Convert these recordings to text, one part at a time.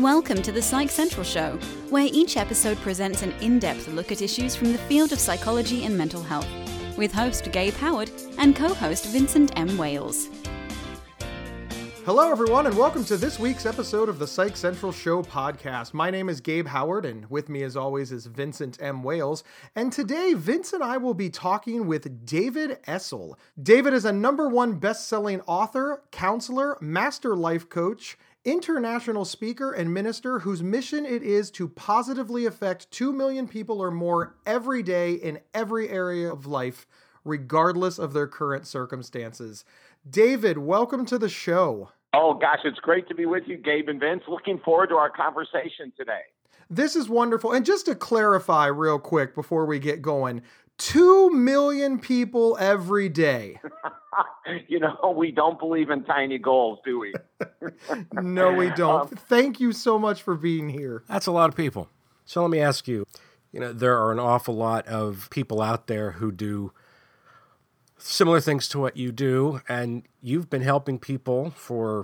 Welcome to the Psych Central Show, where each episode presents an in-depth look at issues from the field of psychology and mental health, with host Gabe Howard and co-host Vincent M. Wales. Hello, everyone, and welcome to this week's episode of the Psych Central Show podcast. My name is Gabe Howard, and with me, as always, is Vincent M. Wales. And today, Vince and I will be talking with David Essel. David is a #1 best-selling author, counselor, master life coach, international speaker, and minister whose mission it is to positively affect 2 million people or more every day in every area of life, regardless of their current circumstances. David, welcome to the show. Oh, gosh, it's great to be with you, Gabe and Vince. Looking forward to our conversation today. This is wonderful. And just to clarify real quick before we get going, 2 million people every day. You know, we don't believe in tiny goals, do we? No, we don't. Thank you so much for being here. That's a lot of people. So let me ask you, there are an awful lot of people out there who do similar things to what you do, and you've been helping people for,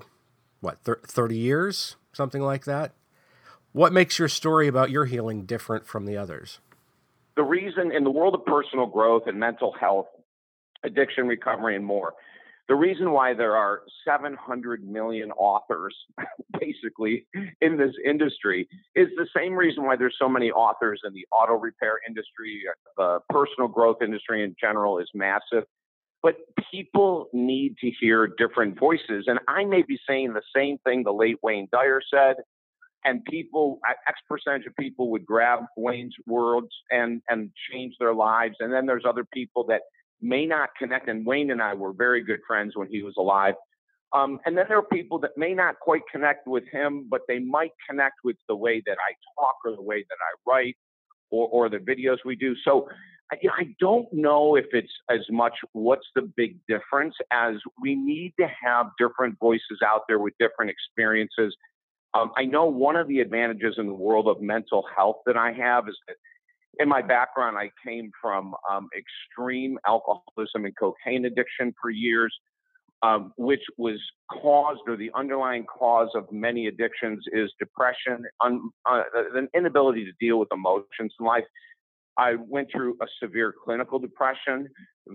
30 years, something like that? What makes your story about your healing different from the others? The reason in the world of personal growth and mental health, addiction recovery, and more, the reason why there are 700 million authors, basically, in this industry is the same reason why there's so many authors in the auto repair industry. The personal growth industry in general is massive. But people need to hear different voices. And I may be saying the same thing the late Wayne Dyer said, and X percentage of people would grab Wayne's words and change their lives. And then there's other people that may not connect. And Wayne and I were very good friends when he was alive. And then there are people that may not quite connect with him, but they might connect with the way that I talk or the way that I write or the videos we do. So I don't know if it's as much what's the big difference as we need to have different voices out there with different experiences. I know one of the advantages in the world of mental health that I have is that in my background, I came from extreme alcoholism and cocaine addiction for years, which was caused, or the underlying cause of many addictions is depression, an inability to deal with emotions in life. I went through a severe clinical depression,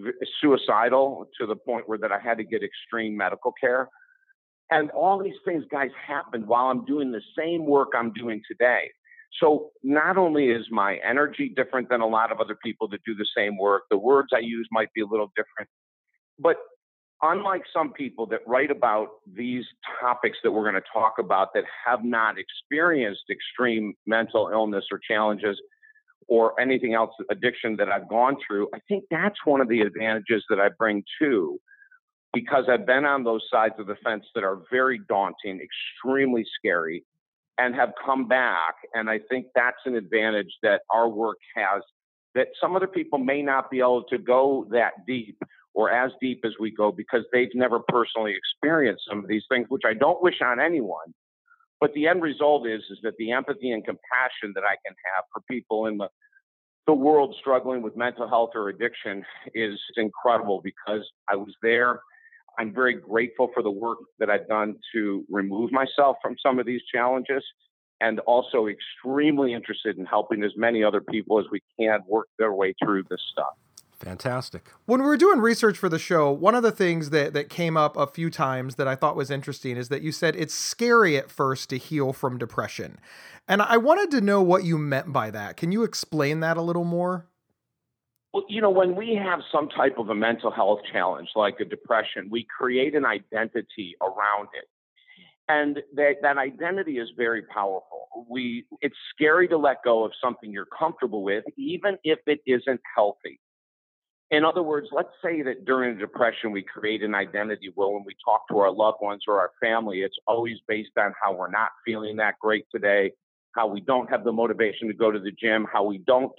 suicidal to the point where that I had to get extreme medical care. And all these things, guys, happened while I'm doing the same work I'm doing today. So not only is my energy different than a lot of other people that do the same work, the words I use might be a little different, but unlike some people that write about these topics that we're going to talk about that have not experienced extreme mental illness or challenges or anything else, addiction that I've gone through, I think that's one of the advantages that I bring too, because I've been on those sides of the fence that are very daunting, extremely scary, and have come back. And I think that's an advantage that our work has that some other people may not be able to go that deep or as deep as we go because they've never personally experienced some of these things, which I don't wish on anyone. But the end result is that the empathy and compassion that I can have for people in the world struggling with mental health or addiction is incredible because I was there. I'm very grateful for the work that I've done to remove myself from some of these challenges, and also extremely interested in helping as many other people as we can work their way through this stuff. Fantastic. When we were doing research for the show, one of the things that came up a few times that I thought was interesting is that you said it's scary at first to heal from depression. And I wanted to know what you meant by that. Can you explain that a little more? Well, when we have some type of a mental health challenge like a depression, we create an identity around it. And that identity is very powerful. It's scary to let go of something you're comfortable with, even if it isn't healthy. In other words, let's say that during a depression, we create an identity. Well, when we talk to our loved ones or our family, it's always based on how we're not feeling that great today, how we don't have the motivation to go to the gym, how we don't.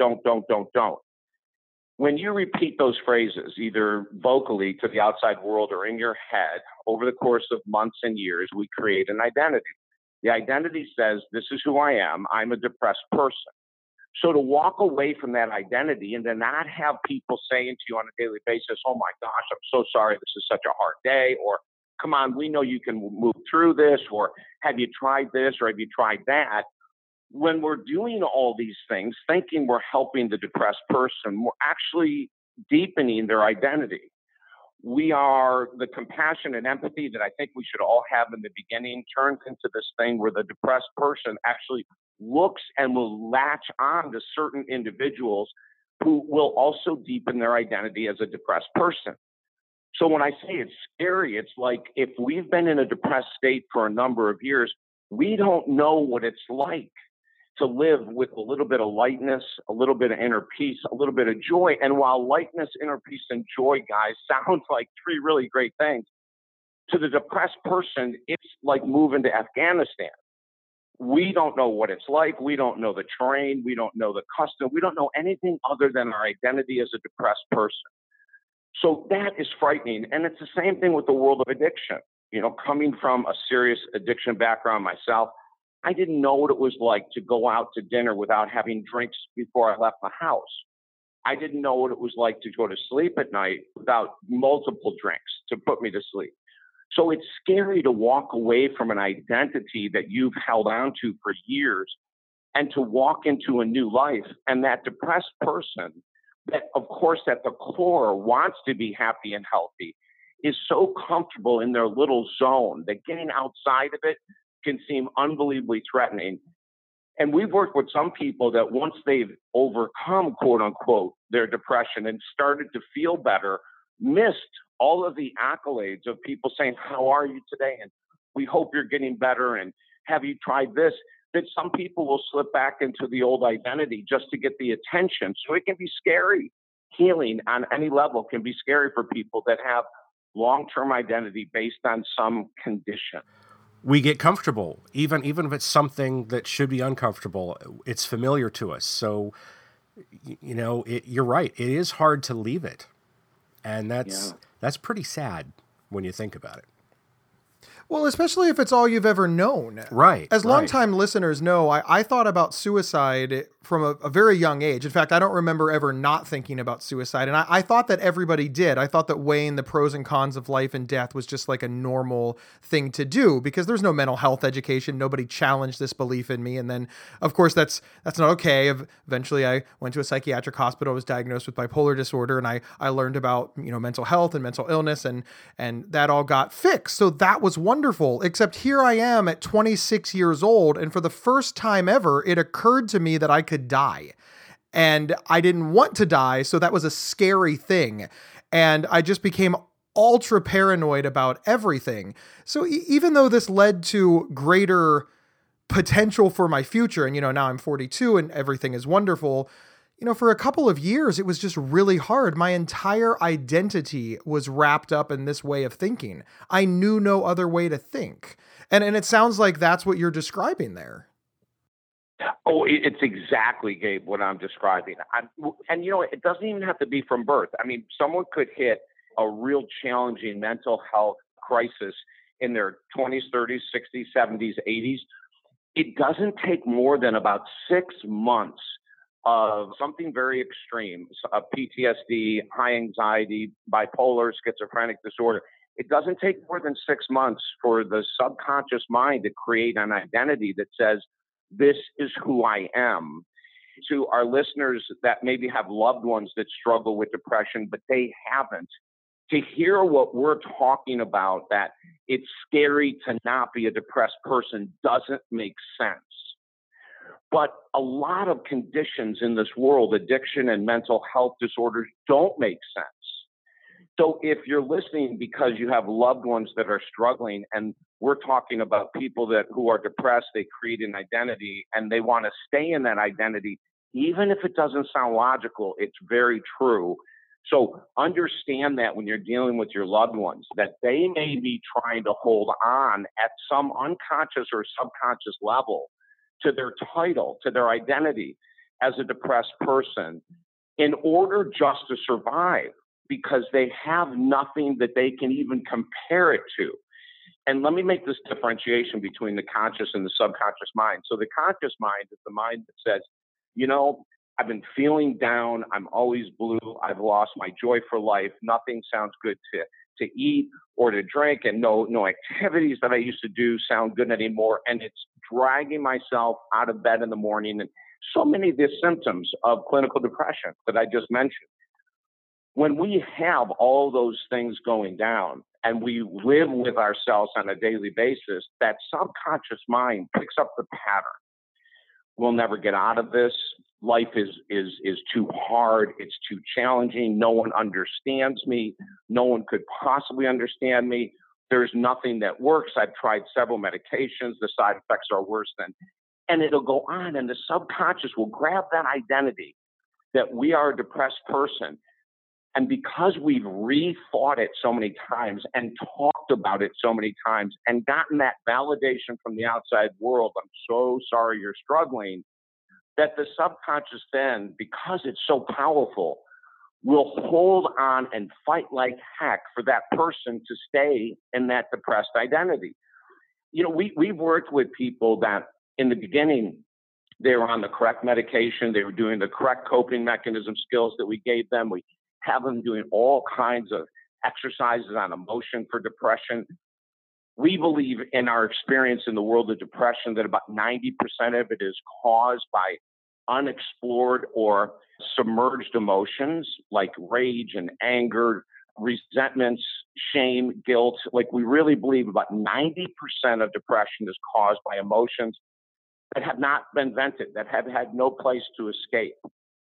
When you repeat those phrases, either vocally to the outside world or in your head, over the course of months and years, we create an identity. The identity says, this is who I am. I'm a depressed person. So to walk away from that identity and to not have people saying to you on a daily basis, oh my gosh, I'm so sorry, this is such a hard day, or come on, we know you can move through this, or have you tried this, or have you tried that? When we're doing all these things, thinking we're helping the depressed person, we're actually deepening their identity. We are the compassion and empathy that I think we should all have in the beginning turns into this thing where the depressed person actually looks and will latch on to certain individuals who will also deepen their identity as a depressed person. So when I say it's scary, it's like if we've been in a depressed state for a number of years, we don't know what it's like to live with a little bit of lightness, a little bit of inner peace, a little bit of joy. And while lightness, inner peace, and joy, guys, sounds like three really great things, to the depressed person, it's like moving to Afghanistan. We don't know what it's like. We don't know the terrain. We don't know the custom. We don't know anything other than our identity as a depressed person. So that is frightening. And it's the same thing with the world of addiction. You know, coming from a serious addiction background myself, I didn't know what it was like to go out to dinner without having drinks before I left the house. I didn't know what it was like to go to sleep at night without multiple drinks to put me to sleep. So it's scary to walk away from an identity that you've held on to for years and to walk into a new life. And that depressed person that, of course, at the core wants to be happy and healthy is so comfortable in their little zone that getting outside of it can seem unbelievably threatening. And we've worked with some people that once they've overcome, quote unquote, their depression and started to feel better, missed all of the accolades of people saying, how are you today? And we hope you're getting better. And have you tried this? That some people will slip back into the old identity just to get the attention. So it can be scary. Healing on any level can be scary for people that have long-term identity based on some condition. We get comfortable, even if it's something that should be uncomfortable. It's familiar to us. So, you know, you're right. It is hard to leave it. And that's pretty sad when you think about it. Well, especially if it's all you've ever known. Right. As longtime listeners know, I thought about suicide from a very young age. In fact, I don't remember ever not thinking about suicide. And I thought that everybody did. I thought that weighing the pros and cons of life and death was just like a normal thing to do because there's no mental health education. Nobody challenged this belief in me. And then, of course, that's not okay. Eventually, I went to a psychiatric hospital, was diagnosed with bipolar disorder, and I learned about, you know, mental health and mental illness, and that all got fixed. So that was wonderful, except here I am at 26 years old, and for the first time ever, it occurred to me that I could die. And I didn't want to die, so that was a scary thing. And I just became ultra paranoid about everything. So even though this led to greater potential for my future, and, you know, now I'm 42 and everything is wonderful, you know, for a couple of years, it was just really hard. My entire identity was wrapped up in this way of thinking. I knew no other way to think. And it sounds like that's what you're describing there. Oh, it's exactly, Gabe, what I'm describing. And, you know, it doesn't even have to be from birth. I mean, someone could hit a real challenging mental health crisis in their 20s, 30s, 60s, 70s, 80s. It doesn't take more than about 6 months of something very extreme, PTSD, high anxiety, bipolar, schizophrenic disorder. It doesn't take more than 6 months for the subconscious mind to create an identity that says, this is who I am. To our listeners that maybe have loved ones that struggle with depression, but they haven't, to hear what we're talking about, that it's scary to not be a depressed person, doesn't make sense. But a lot of conditions in this world, addiction and mental health disorders, don't make sense. So if you're listening because you have loved ones that are struggling, and we're talking about people who are depressed, they create an identity and they want to stay in that identity, even if it doesn't sound logical, it's very true. So understand that when you're dealing with your loved ones, that they may be trying to hold on at some unconscious or subconscious level to their title, to their identity as a depressed person in order just to survive, because they have nothing that they can even compare it to. And let me make this differentiation between the conscious and the subconscious mind. So the conscious mind is the mind that says, you know, I've been feeling down. I'm always blue. I've lost my joy for life. Nothing sounds good to eat or to drink, and no activities that I used to do sound good anymore. And it's dragging myself out of bed in the morning. And so many of the symptoms of clinical depression that I just mentioned. When we have all those things going down and we live with ourselves on a daily basis, that subconscious mind picks up the pattern. We'll never get out of this. Life is too hard. It's too challenging. No one understands me. No one could possibly understand me. There's nothing that works. I've tried several medications. The side effects are worse than, and it'll go on. And the subconscious will grab that identity that we are a depressed person. And because we've rethought it so many times and talked about it so many times and gotten that validation from the outside world, I'm so sorry you're struggling, that the subconscious then, because it's so powerful, will hold on and fight like heck for that person to stay in that depressed identity. You know, we've worked with people that in the beginning, they were on the correct medication. They were doing the correct coping mechanism skills that we gave them. We have them doing all kinds of exercises on emotion for depression. We believe in our experience in the world of depression that about 90% of it is caused by unexplored or submerged emotions like rage and anger, resentments, shame, guilt. Like we really believe about 90% of depression is caused by emotions that have not been vented, that have had no place to escape.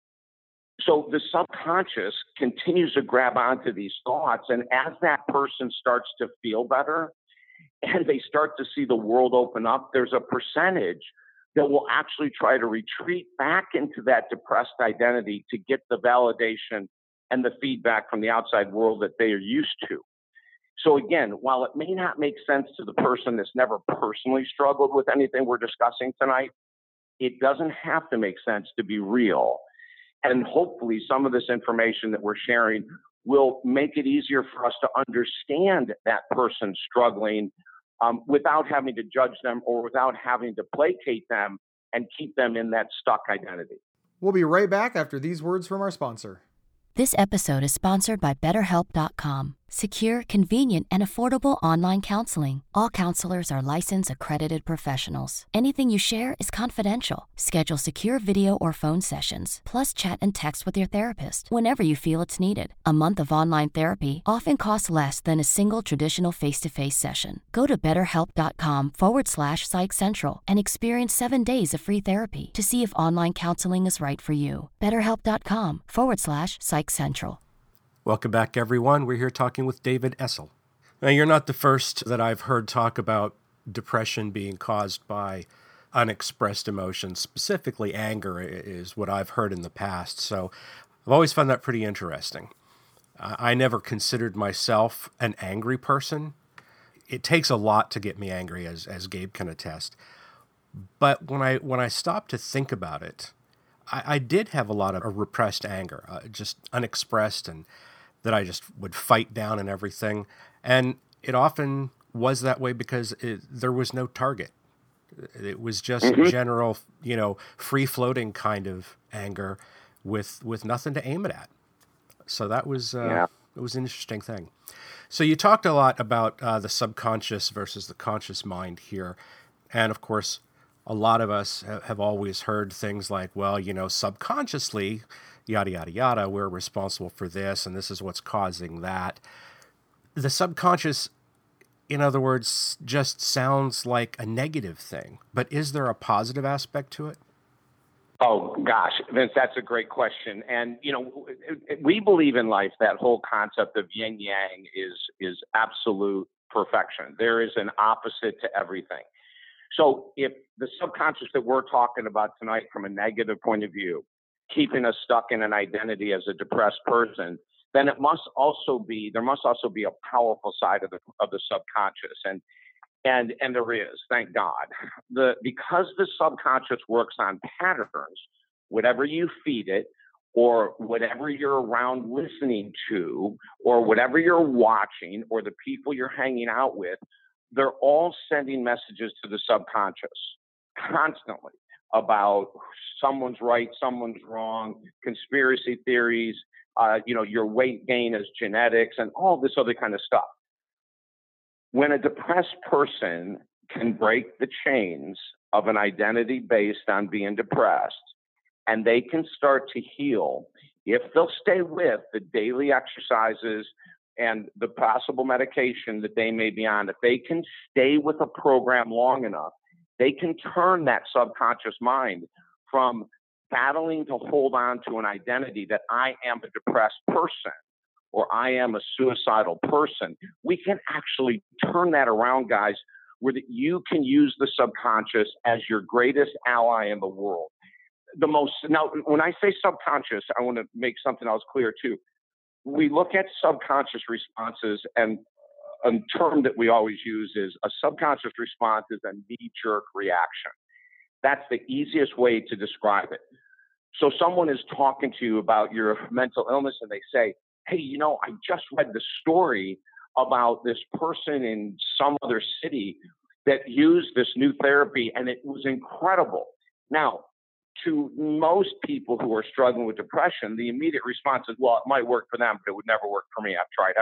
So the subconscious continues to grab onto these thoughts. And as that person starts to feel better and they start to see the world open up, there's a percentage that will actually try to retreat back into that depressed identity to get the validation and the feedback from the outside world that they are used to. So again, while it may not make sense to the person that's never personally struggled with anything we're discussing tonight, it doesn't have to make sense to be real. And hopefully some of this information that we're sharing will make it easier for us to understand that person struggling without having to judge them or without having to placate them and keep them in that stuck identity. We'll be right back after these words from our sponsor. This episode is sponsored by BetterHelp.com. Secure, convenient, and affordable online counseling. All counselors are licensed, accredited professionals. Anything you share is confidential. Schedule secure video or phone sessions, plus chat and text with your therapist whenever you feel it's needed. A month of online therapy often costs less than a single traditional face-to-face session. Go to BetterHelp.com/Psych Central and experience 7 days of free therapy to see if online counseling is right for you. BetterHelp.com/Psych Central. Welcome back, everyone. We're here talking with David Essel. Now, you're not the first that I've heard talk about depression being caused by unexpressed emotions. Specifically, anger is what I've heard in the past. So I've always found that pretty interesting. I never considered myself an angry person. It takes a lot to get me angry, as Gabe can attest. But when I stopped to think about it, I did have a lot of repressed anger, just unexpressed, and that I just would fight down and everything. And it often was that way because there was no target. It was just general, free-floating kind of anger with nothing to aim it at. So that was it was an interesting thing. So you talked a lot about the subconscious versus the conscious mind here. And, of course, a lot of us have always heard things like, well, subconsciously, yada, yada, yada, we're responsible for this, and this is what's causing that. The subconscious, in other words, just sounds like a negative thing. But is there a positive aspect to it? Oh, gosh, Vince, that's a great question. And, we believe in life that whole concept of yin yang is absolute perfection. There is an opposite to everything. So if the subconscious that we're talking about tonight from a negative point of view, keeping us stuck in an identity as a depressed person, then there must also be a powerful side of the subconscious. And there is, thank God. Because the subconscious works on patterns, whatever you feed it, or whatever you're around listening to, or whatever you're watching, or the people you're hanging out with, they're all sending messages to the subconscious constantly about someone's right, someone's wrong, conspiracy theories, your weight gain is genetics and all this other kind of stuff. When a depressed person can break the chains of an identity based on being depressed, and they can start to heal, if they'll stay with the daily exercises and the possible medication that they may be on, if they can stay with a program long enough, they can turn that subconscious mind from battling to hold on to an identity that I am a depressed person or I am a suicidal person. We can actually turn that around, guys, where that you can use the subconscious as your greatest ally in the world. Now, when I say subconscious, I want to make something else clear too. We look at subconscious responses, and a term that we always use is a subconscious response is a knee-jerk reaction. That's the easiest way to describe it. So someone is talking to you about your mental illness and they say, hey, I just read the story about this person in some other city that used this new therapy and it was incredible. Now, to most people who are struggling with depression, the immediate response is, well, it might work for them, but it would never work for me. I've tried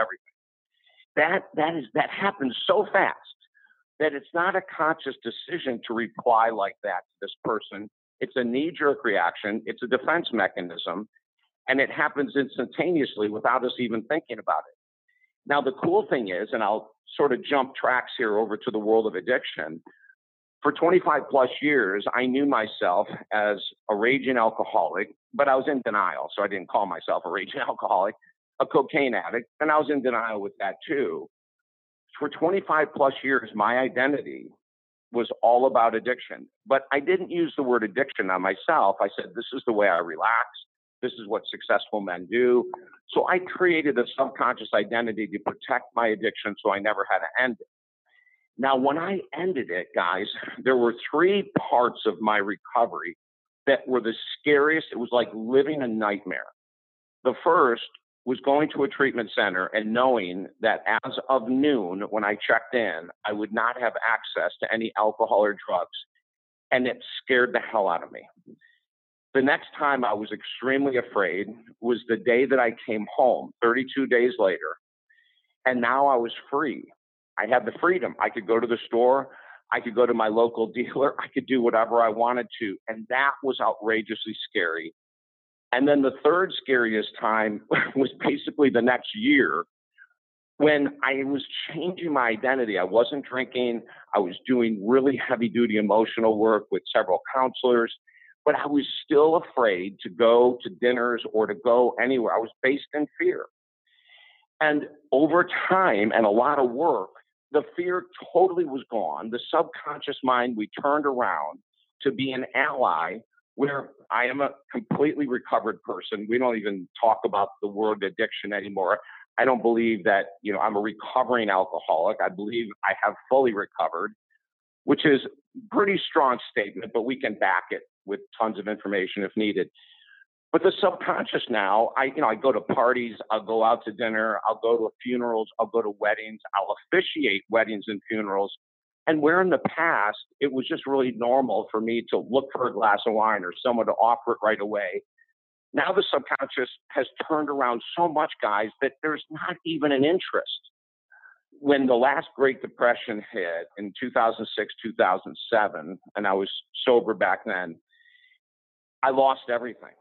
everything. That happens so fast that it's not a conscious decision to reply like that to this person. It's a knee-jerk reaction. It's a defense mechanism, and it happens instantaneously without us even thinking about it. Now, the cool thing is, and I'll sort of jump tracks here over to the world of addiction. For 25 plus years, I knew myself as a raging alcoholic, but I was in denial. So I didn't call myself a raging alcoholic, a cocaine addict, and I was in denial with that too. For 25 plus years, my identity was all about addiction, but I didn't use the word addiction on myself. I said, this is the way I relax. This is what successful men do. So I created a subconscious identity to protect my addiction so I never had to end it. Now, when I ended it, guys, there were three parts of my recovery that were the scariest. It was like living a nightmare. The first was going to a treatment center and knowing that as of noon, when I checked in, I would not have access to any alcohol or drugs. And it scared the hell out of me. The next time I was extremely afraid was the day that I came home, 32 days later, and now I was free. I had the freedom. I could go to the store. I could go to my local dealer. I could do whatever I wanted to. And that was outrageously scary. And then the third scariest time was basically the next year when I was changing my identity. I wasn't drinking. I was doing really heavy duty emotional work with several counselors, but I was still afraid to go to dinners or to go anywhere. I was based in fear. And over time and a lot of work, the fear totally was gone. The subconscious mind, we turned around to be an ally where I am a completely recovered person. We don't even talk about the word addiction anymore. I don't believe that, I'm a recovering alcoholic. I believe I have fully recovered, which is a pretty strong statement, but we can back it with tons of information if needed. But the subconscious now, I go to parties, I'll go out to dinner, I'll go to funerals, I'll go to weddings, I'll officiate weddings and funerals. And where in the past, it was just really normal for me to look for a glass of wine or someone to offer it right away. Now the subconscious has turned around so much, guys, that there's not even an interest. When the last Great Depression hit in 2006, 2007, and I was sober back then, I lost everything.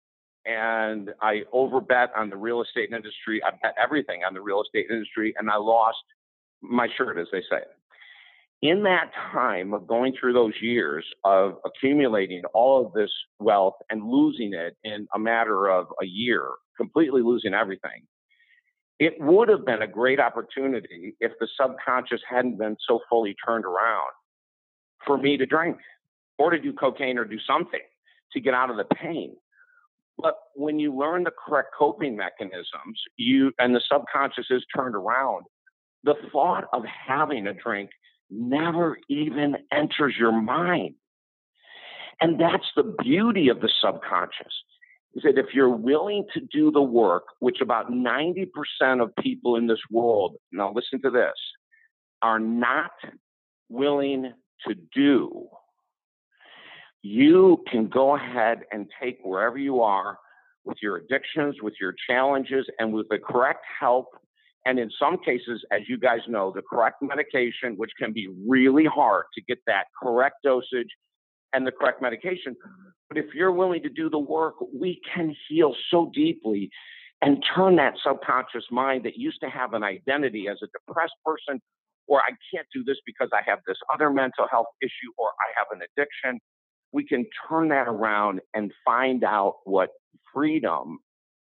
And I overbet on the real estate industry. I bet everything on the real estate industry, and I lost my shirt, as they say. In that time of going through those years of accumulating all of this wealth and losing it in a matter of a year, completely losing everything, it would have been a great opportunity if the subconscious hadn't been so fully turned around for me to drink or to do cocaine or do something to get out of the pain. But when you learn the correct coping mechanisms, and the subconscious is turned around, the thought of having a drink never even enters your mind. And that's the beauty of the subconscious, is that if you're willing to do the work, which about 90% of people in this world, now listen to this, are not willing to do, you can go ahead and take wherever you are, with your addictions, with your challenges, and with the correct help. And in some cases, as you guys know, the correct medication, which can be really hard to get that correct dosage and the correct medication. But if you're willing to do the work, we can heal so deeply and turn that subconscious mind that used to have an identity as a depressed person, or I can't do this because I have this other mental health issue, or I have an addiction. We can turn that around and find out what freedom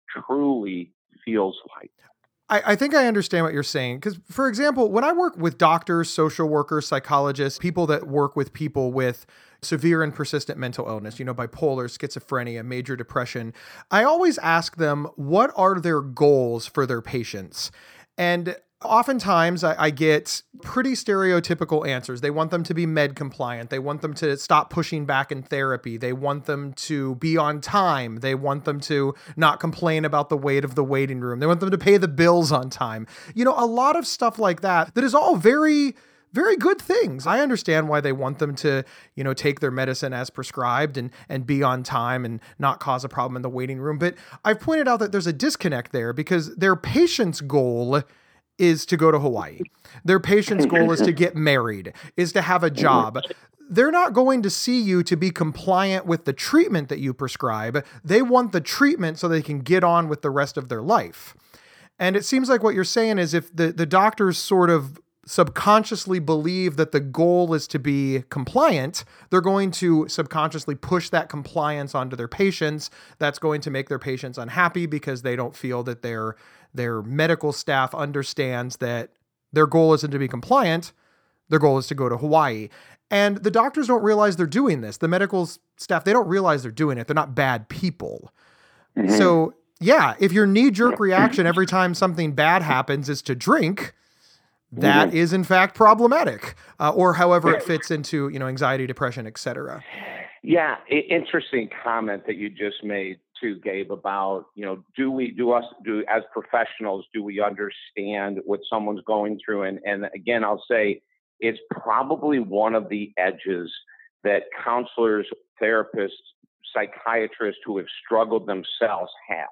truly feels like. I think I understand what you're saying. Because, for example, when I work with doctors, social workers, psychologists, people that work with people with severe and persistent mental illness, bipolar, schizophrenia, major depression, I always ask them, what are their goals for their patients? And oftentimes I get pretty stereotypical answers. They want them to be med compliant. They want them to stop pushing back in therapy. They want them to be on time. They want them to not complain about the wait of the waiting room. They want them to pay the bills on time. A lot of stuff like that is all very, very good things. I understand why they want them to, take their medicine as prescribed and be on time and not cause a problem in the waiting room. But I've pointed out that there's a disconnect there because their patient's goal is to go to Hawaii. Their patient's goal is to get married, is to have a job. They're not going to see you to be compliant with the treatment that you prescribe. They want the treatment so they can get on with the rest of their life. And it seems like what you're saying is if the doctors sort of subconsciously believe that the goal is to be compliant, they're going to subconsciously push that compliance onto their patients. That's going to make their patients unhappy because they don't feel that their medical staff understands that their goal isn't to be compliant. Their goal is to go to Hawaii. And the doctors don't realize they're doing this. The medical staff, they don't realize they're doing it. They're not bad people. Mm-hmm. So yeah, if your knee-jerk reaction every time something bad happens is to drink, that is in fact problematic, or however it fits into, anxiety, depression, etc. Yeah. Interesting comment that you just made too, Gabe, about, do as professionals, do we understand what someone's going through? And again, I'll say it's probably one of the edges that counselors, therapists, psychiatrists who have struggled themselves have.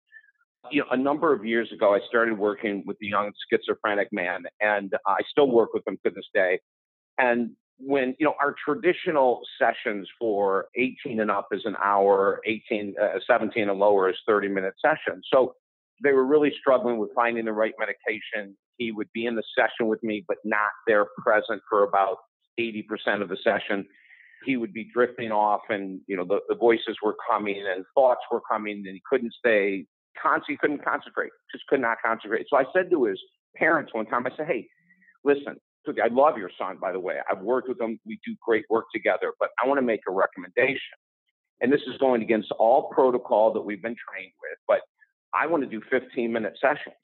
A number of years ago, I started working with a young schizophrenic man, and I still work with him to this day. And when, our traditional sessions for 18 and up is an hour, 17 and lower is 30-minute sessions. So they were really struggling with finding the right medication. He would be in the session with me, but not there present for about 80% of the session. He would be drifting off and, the voices were coming and thoughts were coming and he couldn't stay. He couldn't concentrate, just could not concentrate. So I said to his parents one time, I said, hey, listen, I love your son, by the way. I've worked with him. We do great work together, but I want to make a recommendation. And this is going against all protocol that we've been trained with, but I want to do 15-minute sessions.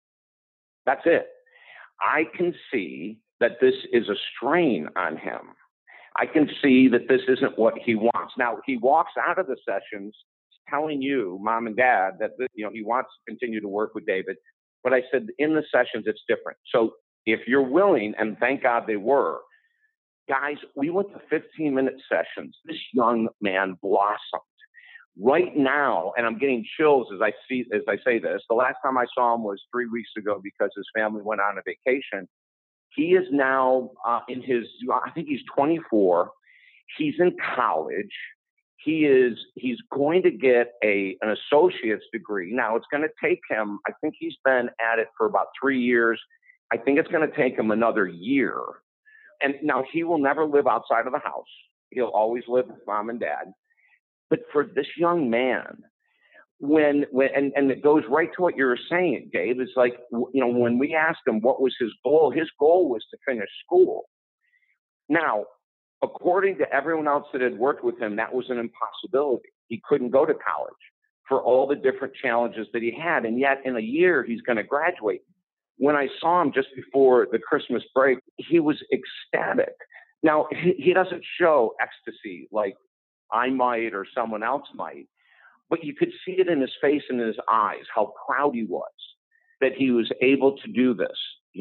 That's it. I can see that this is a strain on him. I can see that this isn't what he wants. Now, he walks out of the sessions telling you, mom and dad, that he wants to continue to work with David. But I said, in the sessions, it's different. So if you're willing, and thank God they were, guys, we went to 15-minute sessions. This young man blossomed. Right now, and I'm getting chills as I say this, the last time I saw him was 3 weeks ago because his family went on a vacation. He is now I think he's 24. He's in college. He's going to get an associate's degree. Now, it's going to take him, I think he's been at it for about 3 years. I think it's going to take him another year. And now he will never live outside of the house. He'll always live with mom and dad. But for this young man, and it goes right to what you were saying, Gabe, it's like, when we asked him what was his goal was to finish school. Now, according to everyone else that had worked with him, that was an impossibility. He couldn't go to college for all the different challenges that he had. And yet in a year, he's going to graduate. When I saw him just before the Christmas break, he was ecstatic. Now, he doesn't show ecstasy like I might or someone else might, but you could see it in his face and in his eyes, how proud he was that he was able to do this,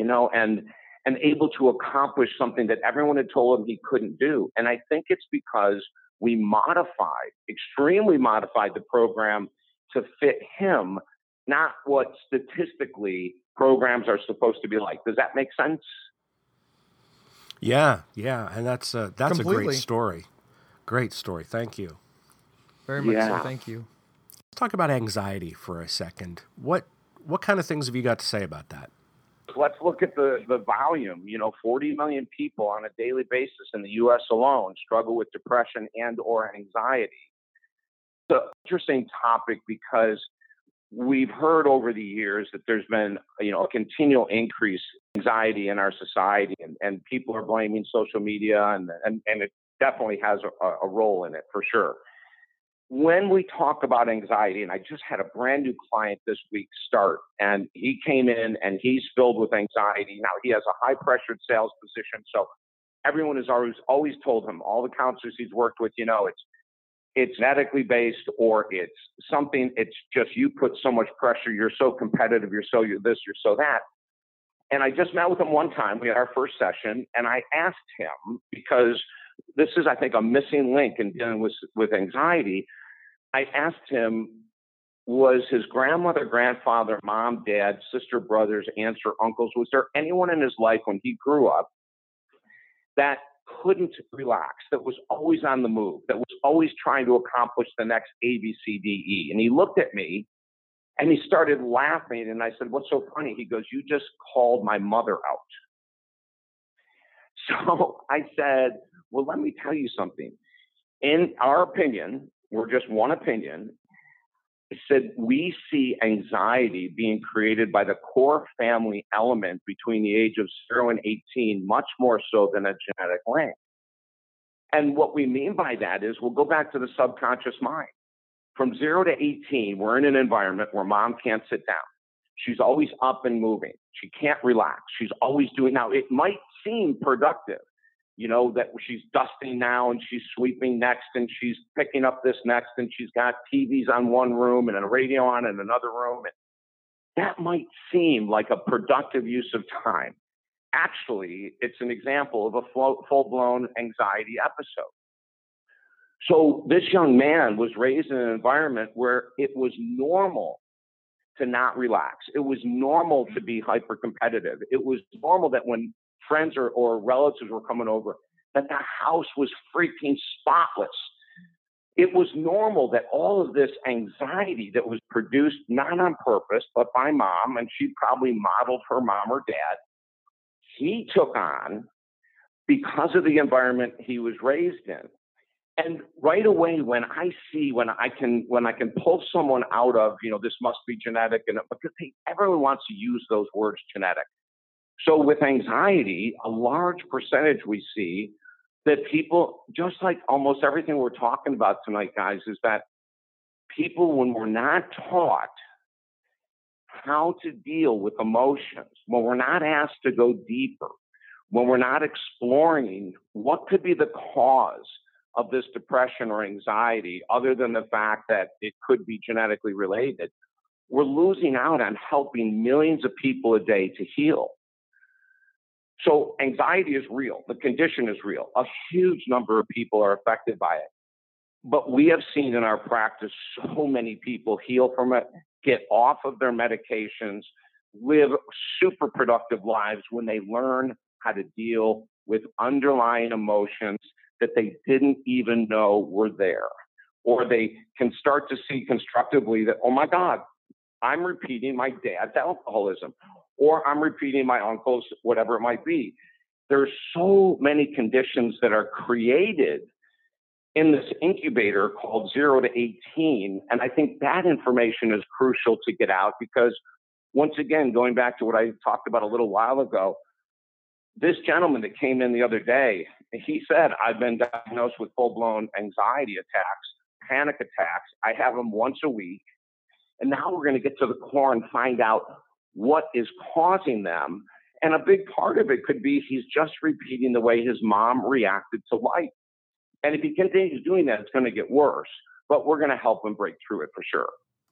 and able to accomplish something that everyone had told him he couldn't do. And I think it's because we extremely modified the program to fit him, not what statistically programs are supposed to be like. Does that make sense? Yeah, and that's a Completely. great story. Great story. Thank you. Very much so. Yeah. Thank you. Let's talk about anxiety for a second. What kind of things have you got to say about that? Let's look at the volume. 40 million people on a daily basis in the U.S. alone struggle with depression and or anxiety. It's an interesting topic because we've heard over the years that there's been, a continual increase in anxiety in our society, and people are blaming social media, and it definitely has a role in it for sure. When we talk about anxiety, and I just had a brand new client this week start, and he came in and he's filled with anxiety. Now he has a high pressured sales position. So everyone has always told him, all the counselors he's worked with, it's genetically based, or it's something, it's just, you put so much pressure. You're so competitive. You're this, you're so that. And I just met with him one time. We had our first session, and I asked him, because this is, I think, a missing link in dealing with anxiety. I asked him, was his grandmother, grandfather, mom, dad, sister, brothers, aunts, or uncles, was there anyone in his life when he grew up that couldn't relax, that was always on the move, that was always trying to accomplish the next A, B, C, D, E? And he looked at me and he started laughing. And I said, what's so funny? He goes, you just called my mother out. So I said, well, let me tell you something. In our opinion, we're just one opinion, I said we see anxiety being created by the core family element between the age of 0 and 18, much more so than a genetic link. And what we mean by that is we'll go back to the subconscious mind. From 0 to 18, we're in an environment where mom can't sit down. She's always up and moving. She can't relax. She's always doing. Now, it might seem productive, that she's dusting now and she's sweeping next and she's picking up this next and she's got TVs on one room and a radio on in another room. And that might seem like a productive use of time. Actually, it's an example of a full-blown anxiety episode. So this young man was raised in an environment where it was normal to not relax. It was normal to be hyper-competitive. It was normal that when friends or relatives were coming over, that the house was freaking spotless. It was normal that all of this anxiety that was produced, not on purpose, but by mom, and she probably modeled her mom or dad, he took on because of the environment he was raised in. And right away, when I can pull someone out of, this must be genetic, and because everyone wants to use those words, genetic. So with anxiety, a large percentage we see that people, just like almost everything we're talking about tonight, guys, is that people, when we're not taught how to deal with emotions, when we're not asked to go deeper, when we're not exploring what could be the cause of this depression or anxiety, other than the fact that it could be genetically related, we're losing out on helping millions of people a day to heal. So anxiety is real. The condition is real. A huge number of people are affected by it. But we have seen in our practice so many people heal from it, get off of their medications, live super productive lives when they learn how to deal with underlying emotions that they didn't even know were there. Or they can start to see constructively that, oh my God, I'm repeating my dad's alcoholism, or I'm repeating my uncle's, whatever it might be. There's so many conditions that are created in this incubator called 0 to 18. And I think that information is crucial to get out because, once again, going back to what I talked about a little while ago, this gentleman that came in the other day, he said, I've been diagnosed with full-blown anxiety attacks, panic attacks. I have them once a week. And now we're going to get to the core and find out what is causing them. And a big part of it could be he's just repeating the way his mom reacted to life. And if he continues doing that, it's going to get worse. But we're going to help him break through it for sure.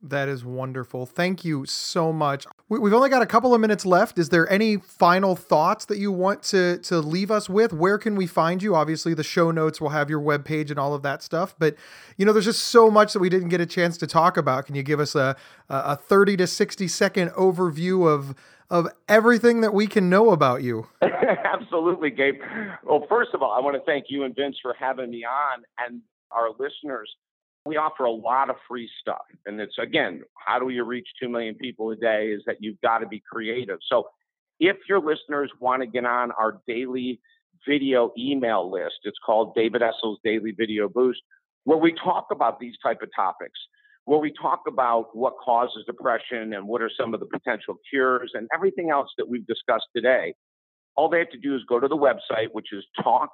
That is wonderful. Thank you so much. We've only got a couple of minutes left. Is there any final thoughts that you want to leave us with? Where can we find you? Obviously, the show notes will have your webpage and all of that stuff. But, there's just so much that we didn't get a chance to talk about. Can you give us a 30 to 60 second overview of everything that we can know about you? Absolutely, Gabe. Well, first of all, I want to thank you and Vince for having me on, and our listeners. We offer a lot of free stuff. And it's, again, how do you reach 2 million people a day is that you've got to be creative. So if your listeners want to get on our daily video email list, it's called David Essel's Daily Video Boost, where we talk about these type of topics, where we talk about what causes depression and what are some of the potential cures and everything else that we've discussed today. All they have to do is go to the website, which is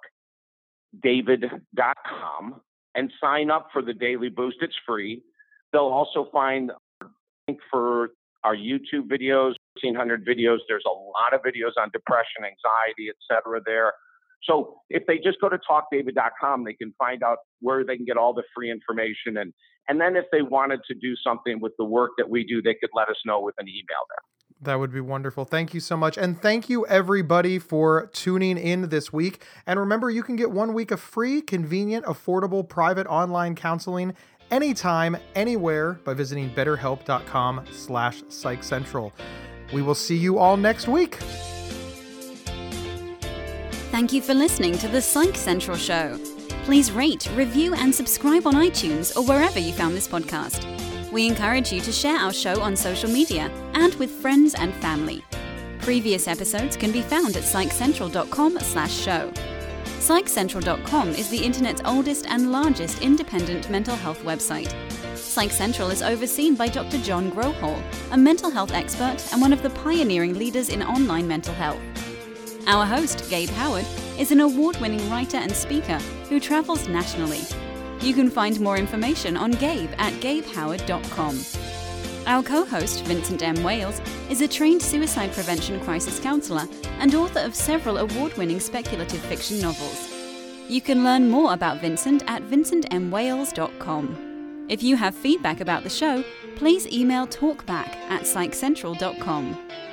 talkdavid.com, and sign up for the Daily Boost. It's free. They'll also find a link for our YouTube videos, 1,500 videos. There's a lot of videos on depression, anxiety, etc. there. So if they just go to talkdavid.com, they can find out where they can get all the free information. And then if they wanted to do something with the work that we do, they could let us know with an email there. That would be wonderful. Thank you so much. And thank you, everybody, for tuning in this week. And remember, you can get 1 week of free, convenient, affordable, private online counseling anytime, anywhere by visiting betterhelp.com/psychcentral. We will see you all next week. Thank you for listening to The Psych Central Show. Please rate, review, and subscribe on iTunes or wherever you found this podcast. We encourage you to share our show on social media and with friends and family. Previous episodes can be found at psychcentral.com/show. Psychcentral.com is the internet's oldest and largest independent mental health website. Psych Central is overseen by Dr. John Grohol, a mental health expert and one of the pioneering leaders in online mental health. Our host, Gabe Howard, is an award-winning writer and speaker who travels nationally. You can find more information on Gabe at gabehoward.com. Our co-host, Vincent M. Wales, is a trained suicide prevention crisis counselor and author of several award-winning speculative fiction novels. You can learn more about Vincent at vincentmwales.com. If you have feedback about the show, please email talkback@psychcentral.com.